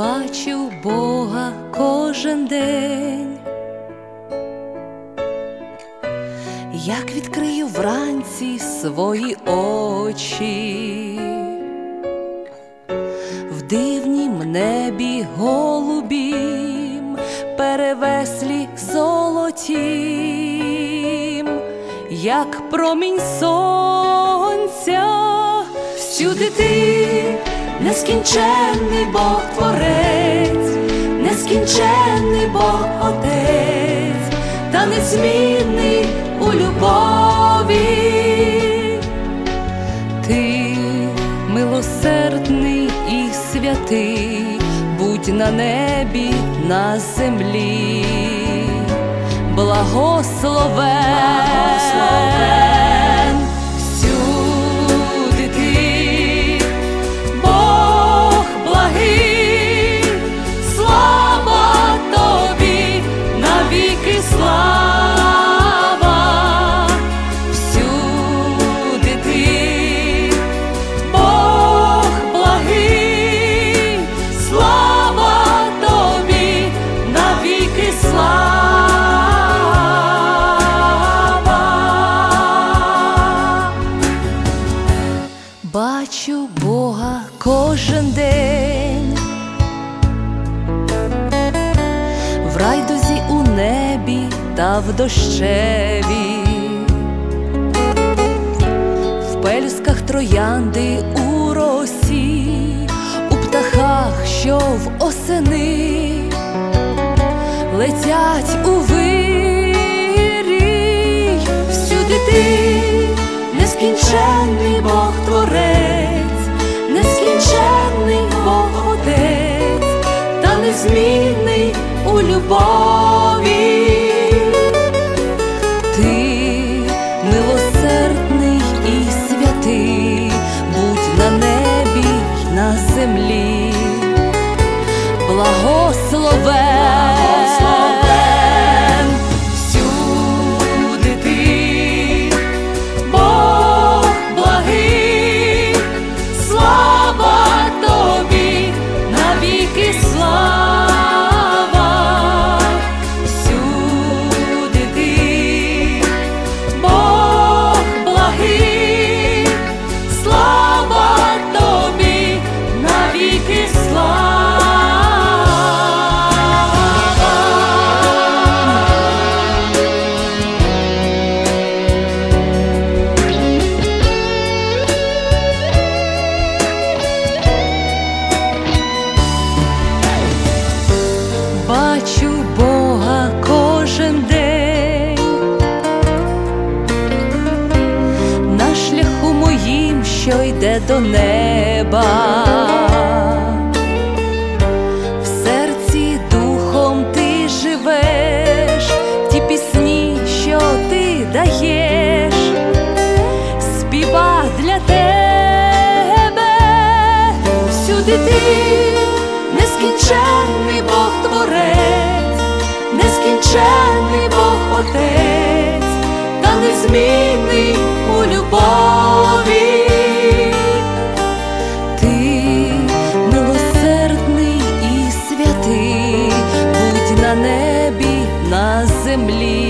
бачу Бога кожен день. Як відкрию вранці свої очі, в дивнім небі голубім, перевеслі золотім, як промінь сонця, всюди ти, нескінченний Бог Творець, нескінченний Бог Отець, та незмінний у любові. Ти милосердний і святий, будь на небі, на землі, благословен. Всюди ти, Бог благий, слава тобі, навіки слава. Всюди ти, Бог благий, слава тобі, навіки слава. Бачу Бога кожен день, в райдузі у небі та в дощеві, в пелюсках троянди у росі, у птахах, що в осени летять у вирій. Всюди ти, нескінченний Бог Творець, нескінченний Бог Отець, та незмінний у любові. Ти милосердний і святий, будь на небі й на землі, благословен. Всюди ти, Бог благий, слава тобі, навіки слава. Всюди ти, Бог благий, слава тобі, навіки слава. Бачу Бога кожен день, на шляху моїм, що йде до неба, в серці духом ти живеш, ті пісні, що ти даєш, співа для тебе. Всюди ти, нескінченний Бог Творець, нескінченний Бог Отець, та незмінний у любові. Ти милосердний і святий, будь на небі, на землі,